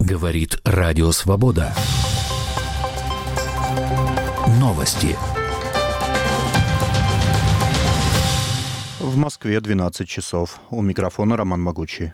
Говорит Радио Свобода. Новости. В Москве 12 часов. У микрофона Роман Могучий.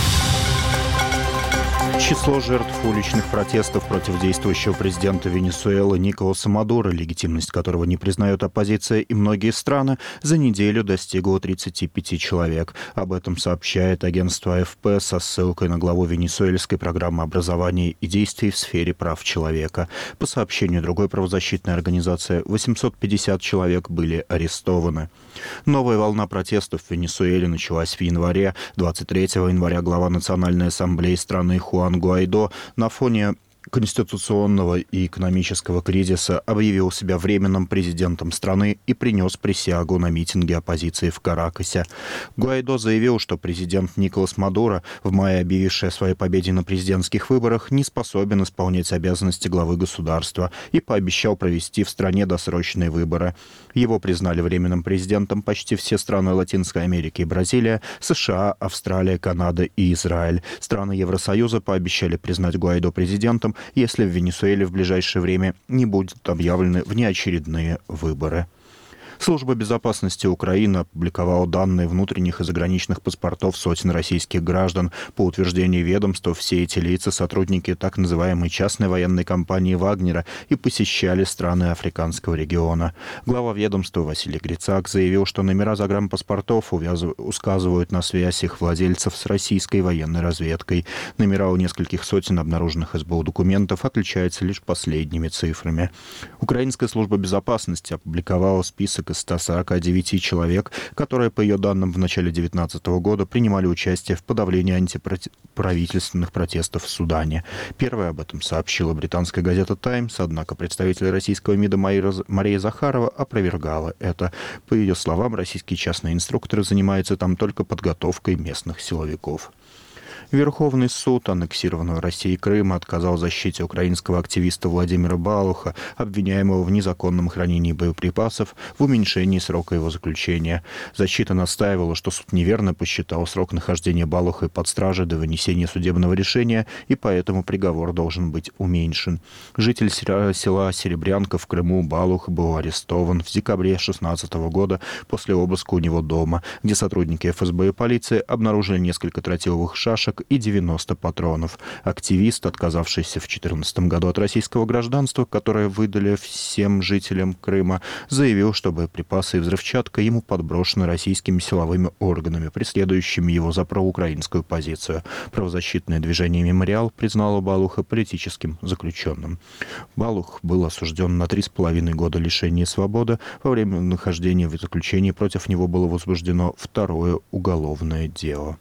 Число жертв уличных протестов против действующего президента Венесуэлы Николаса Мадуро, легитимность которого не признает оппозиция и многие страны, за неделю достигло 35 человек. Об этом сообщает агентство АФП со ссылкой на главу венесуэльской программы образования и действий в сфере прав человека. По сообщению другой правозащитной организации, 850 человек были арестованы. Новая волна протестов в Венесуэле началась в январе. 23 января глава Национальной ассамблеи страны Хуан Гуайдо на фоне конституционного и экономического кризиса объявил себя временным президентом страны и принес присягу на митинге оппозиции в Каракасе. Гуайдо заявил, что президент Николас Мадуро, в мае объявивший о своей победе на президентских выборах, не способен исполнять обязанности главы государства и пообещал провести в стране досрочные выборы. Его признали временным президентом почти все страны Латинской Америки и Бразилия, США, Австралия, Канада и Израиль. Страны Евросоюза пообещали признать Гуайдо президентом, если в Венесуэле в ближайшее время не будут объявлены внеочередные выборы. Служба безопасности Украины опубликовала данные внутренних и заграничных паспортов сотен российских граждан. По утверждению ведомства, все эти лица — сотрудники так называемой частной военной компании «Вагнера» и посещали страны африканского региона. Глава ведомства Василий Грицак заявил, что номера загранпаспортов указывают на связь их владельцев с российской военной разведкой. Номера у нескольких сотен обнаруженных СБУ документов отличаются лишь последними цифрами. Украинская служба безопасности опубликовала список из 149 человек, которые, по ее данным, в начале 2019 года принимали участие в подавлении антиправительственных протестов в Судане. Первая об этом сообщила британская газета «Таймс», однако представитель российского МИДа Мария Захарова опровергала это. По ее словам, российские частные инструкторы занимаются там только подготовкой местных силовиков. Верховный суд аннексированного Россией Крыма отказал защите украинского активиста Владимира Балуха, обвиняемого в незаконном хранении боеприпасов, в уменьшении срока его заключения. Защита настаивала, что суд неверно посчитал срок нахождения Балуха под стражей до вынесения судебного решения, и поэтому приговор должен быть уменьшен. Житель села Серебрянка в Крыму Балух был арестован в декабре 2016 года после обыска у него дома, где сотрудники ФСБ и полиции обнаружили несколько тротиловых шашек и 90 патронов. Активист, отказавшийся в 2014 году от российского гражданства, которое выдали всем жителям Крыма, заявил, что боеприпасы и взрывчатка ему подброшены российскими силовыми органами, преследующими его за проукраинскую позицию. Правозащитное движение «Мемориал» признало Балуха политическим заключенным. Балух был осужден на 3,5 года лишения свободы. Во время нахождения в заключении против него было возбуждено второе уголовное дело.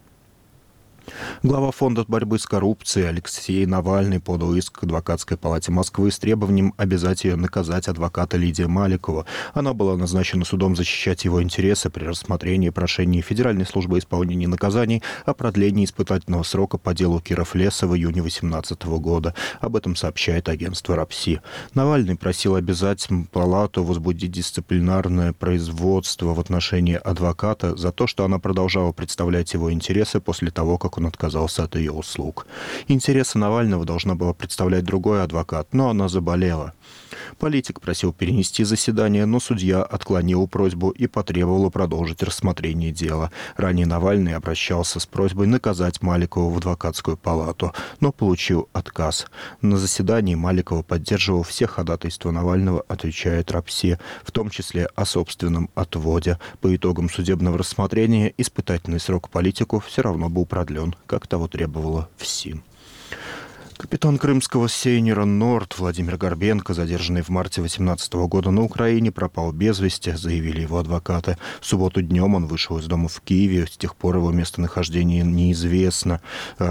Глава Фонда борьбы с коррупцией Алексей Навальный подал иск к адвокатской палате Москвы с требованием обязать ее наказать адвоката Лидию Маликову. Она была назначена судом защищать его интересы при рассмотрении прошений Федеральной службы исполнения наказаний о продлении испытательного срока по делу Кировлеса в июне 2018 года. Об этом сообщает агентство РАПСИ. Навальный просил обязать палату возбудить дисциплинарное производство в отношении адвоката за то, что она продолжала представлять его интересы после того, как он отказался от ее услуг. Интересы Навального должна была представлять другой адвокат, но она заболела. Политик просил перенести заседание, но судья отклонил просьбу и потребовала продолжить рассмотрение дела. Ранее Навальный обращался с просьбой наказать Маликову в адвокатскую палату, но получил отказ. На заседании Маликова поддерживал все ходатайства Навального, отвечает РАПСИ, в том числе о собственном отводе. По итогам судебного рассмотрения испытательный срок политику все равно был продлен, как того требовала ФСИН. Капитан крымского сейнера «Норд» Владимир Горбенко, задержанный в марте 2018 года на Украине, пропал без вести, заявили его адвокаты. В субботу днем он вышел из дома в Киеве, с тех пор его местонахождение неизвестно.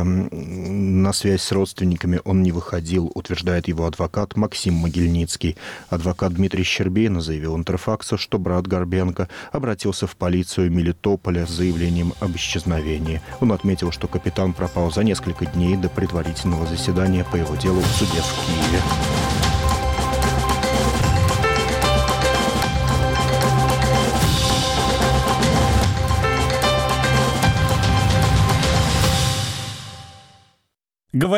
На связь с родственниками он не выходил, утверждает его адвокат Максим Могильницкий. Адвокат Дмитрий Щербина заявил Интерфаксу, что брат Горбенко обратился в полицию Мелитополя с заявлением об исчезновении. Он отметил, что капитан пропал за несколько дней до предварительного заседания по его делу в суде в Киеве.